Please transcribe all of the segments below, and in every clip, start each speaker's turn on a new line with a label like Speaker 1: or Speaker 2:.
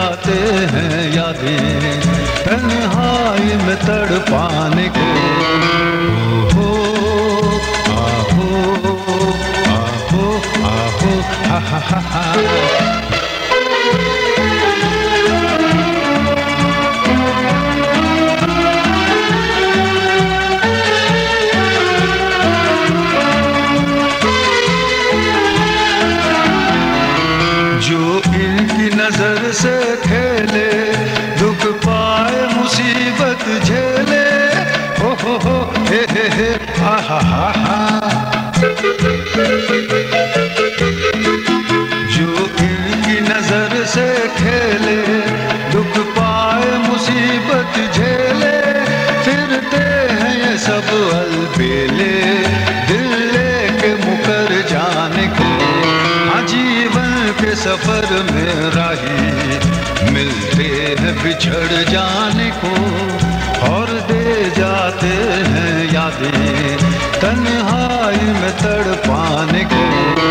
Speaker 1: जाते हैं यादें तन्हाई में तड़पाने को। हो आहो आहो आहो हा हा हा हा। नजर से खेले दुख पाए मुसीबत झेले हो हे हा हा हा हा। जो इनकी नजर से खेले दुख पाए मुसीबत झेले फिरते हैं ये सब अलबेले दिल लेके मुकर जाने को। हाँ जीवन के सफर में राही मिलते हैं बिछड़ जाने को और दे जाते हैं यादें तन्हाई में तड़पाने को।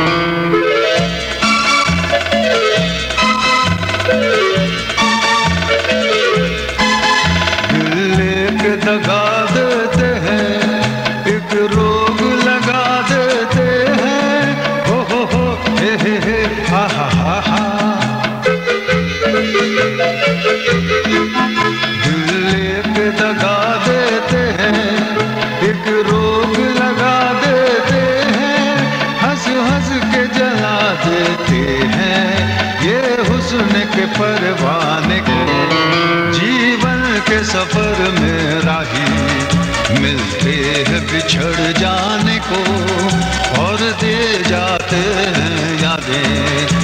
Speaker 1: दिल लेके दगा देते हैं एक रोग लगा देते हैं हो हे हा हा हा हा। दिल लेके दगा देते हैं एक रोग लगा देते हैं हंस हंस के जला देते हैं ये हुस्न के परवाने को। जीवन के सफर में राही मिलते हैं बिछड़ जाने को और दे जाते हैं यादें